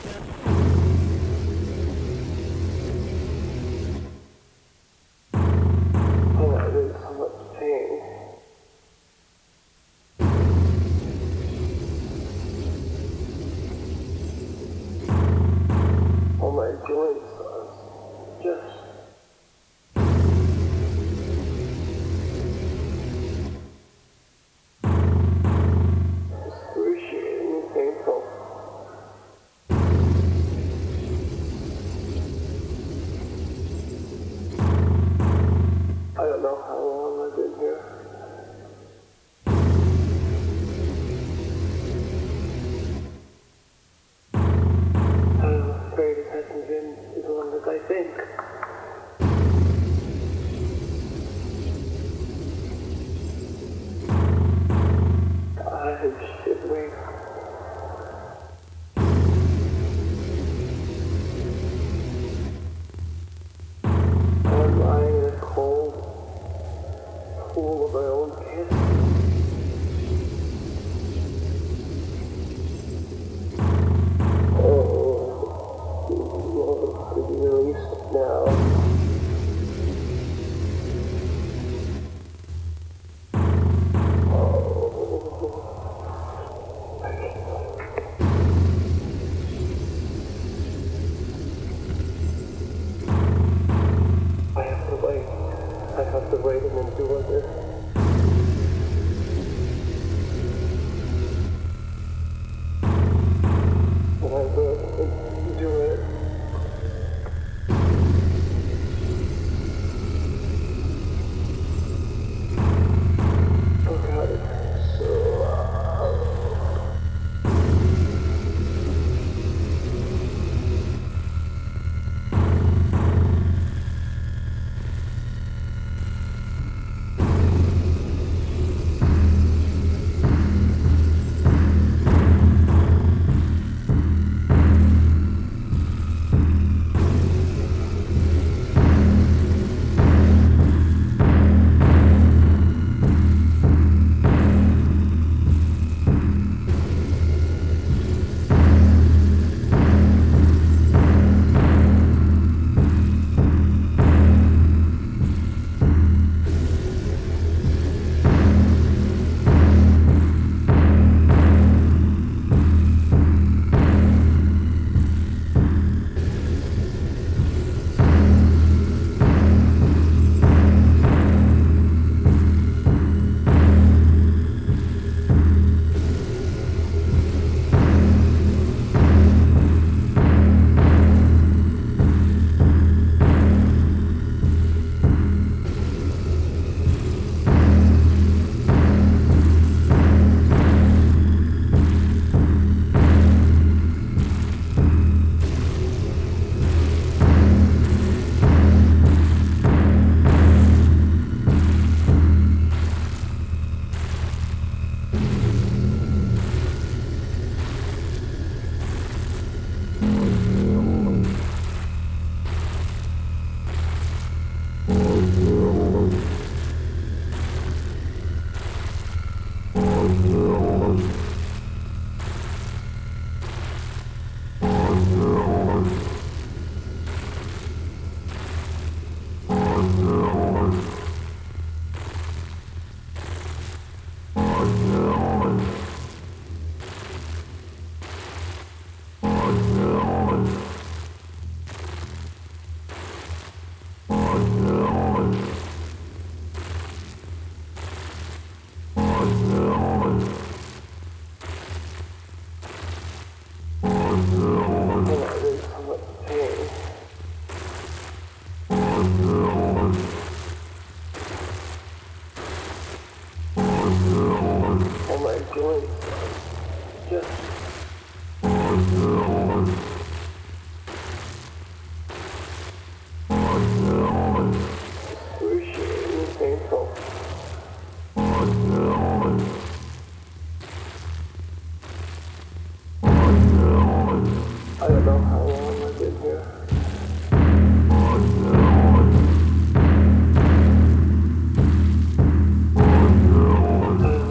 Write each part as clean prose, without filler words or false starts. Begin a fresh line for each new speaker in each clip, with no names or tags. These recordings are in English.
Oh, I'm in so much pain. All my joints are just excruciatingly painful. I don't know how long I've been here. I'm afraid it hasn't been as long as I think. I'm shivering. I'm lying in a cold pool of my own piss. Oh, Lord, to be released now. I have to wait and endure this. And I will endure it. Oh God, it's so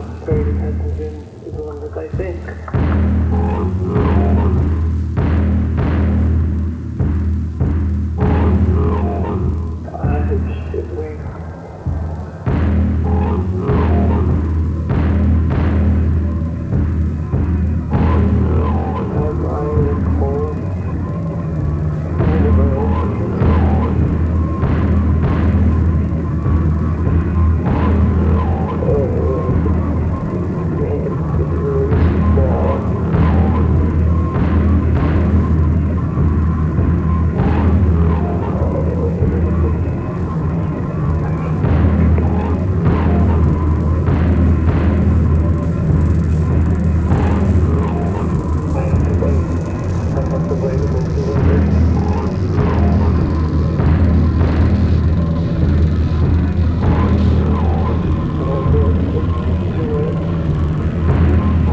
I think. What's available to us? All good. Do it.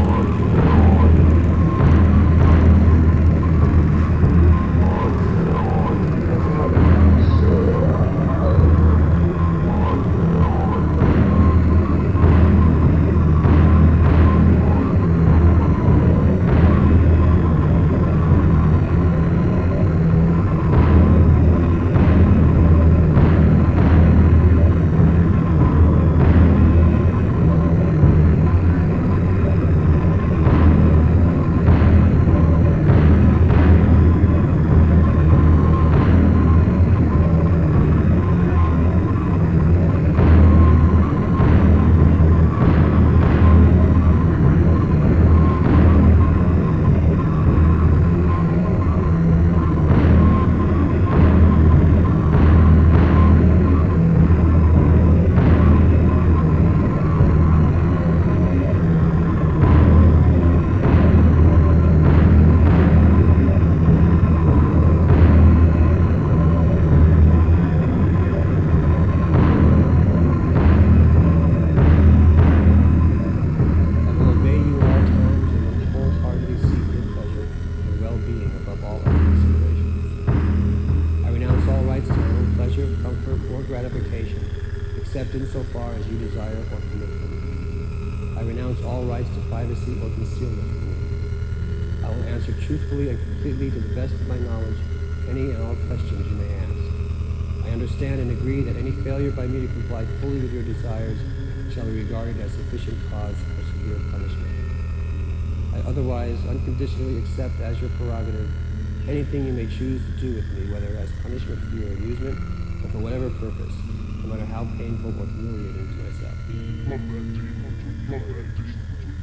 except insofar as you desire or permit them. I renounce all rights to privacy or concealment from you. I will answer truthfully and completely to the best of my knowledge any and all questions you may ask. I understand and agree that any failure by me to comply fully with your desires shall be regarded as sufficient cause for severe punishment. I otherwise unconditionally accept as your prerogative anything you may choose to do with me, whether as punishment for your amusement or for whatever purpose, no matter how painful or humiliating to myself.